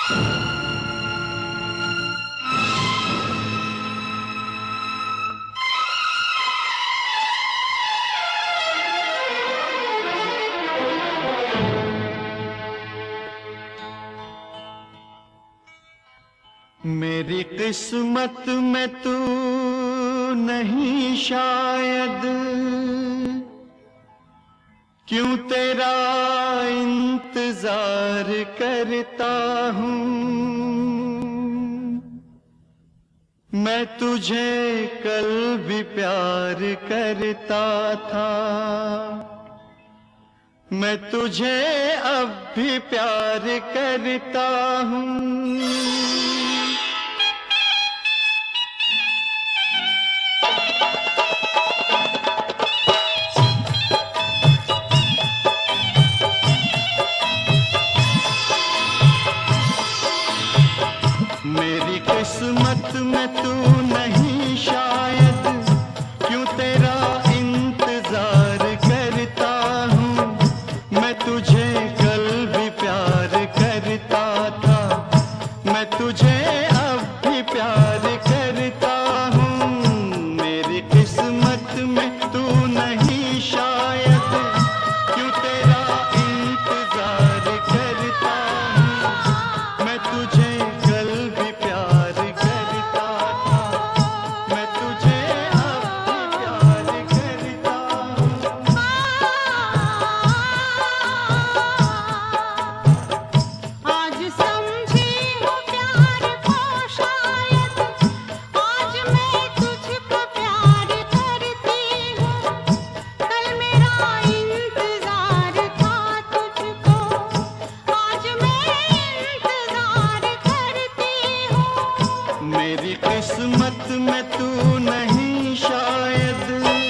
मेरी किस्मत में तू नहीं शायद, क्यों तेरा इंतजार करता हूँ। मैं तुझे कल भी प्यार करता था, मैं तुझे अब भी प्यार करता हूँ। मेरी किस्मत में तू नहीं शायद, क्यों तेरा इंतजार करता हूँ। मैं तुझे कल भी प्यार करता था, मैं तुझे अब भी प्यार करता हूँ। मेरी किस्मत में तू नहीं शायद, क्यों तेरा इंतजार करता हूँ। मैं तुझे मेरी किस्मत में तू नहीं शायद।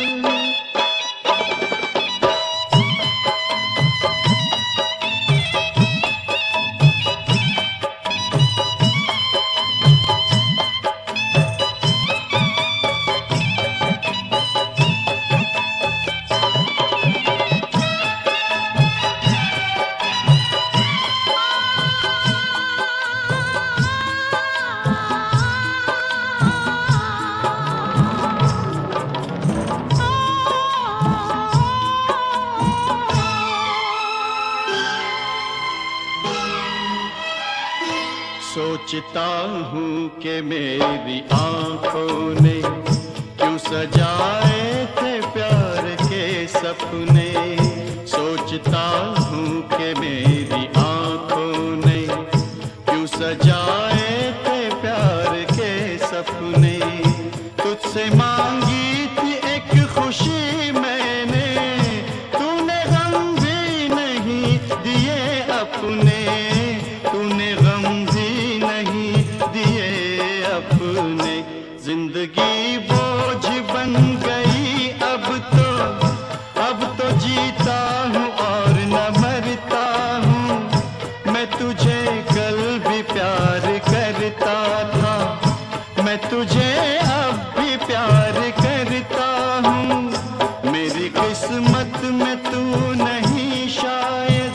सोचता हूँ कि मेरी आँखों ने क्यों सजाए थे प्यार के सपने। सोचता हूँ कि मेरी आँखों ने क्यों सजाए थे प्यार के सपने। तुझसे मांगी थी एक खुशी मैंने, तूने गम भी नहीं दिए अपने। तूने गम भी नहीं दिए अपने। जिंदगी बोझ बन गई अब तो जीता हूँ और न मरता हूँ। मैं तुझे कल भी प्यार करता था, मैं तुझे अब भी प्यार करता हूँ। मेरी किस्मत में तू नहीं शायद।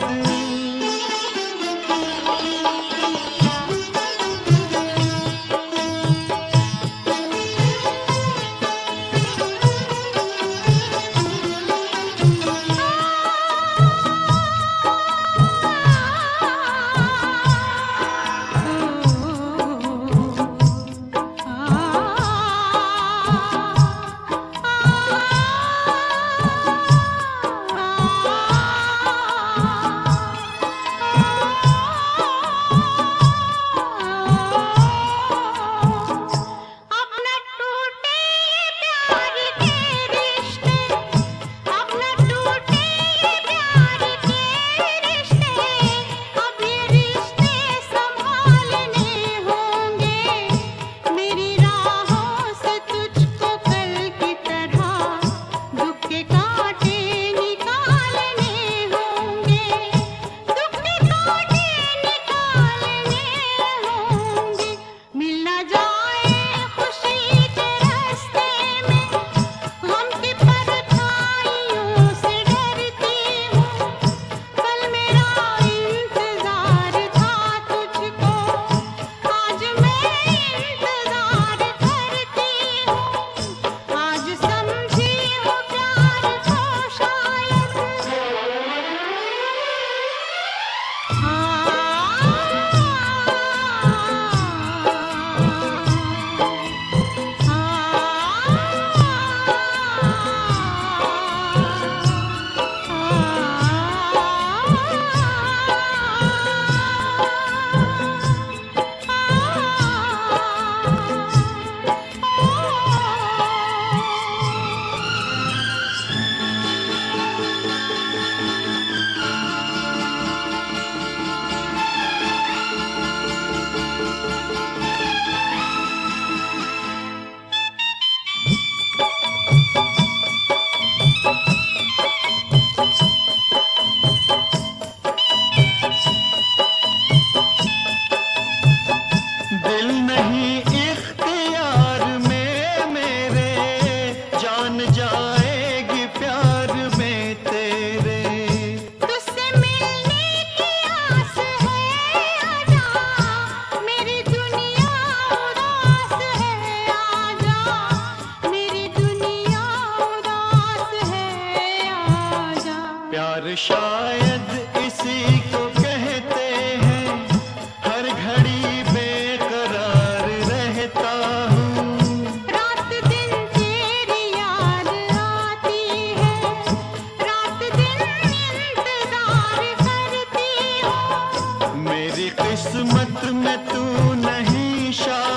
किस्मत में तू नहीं शायद।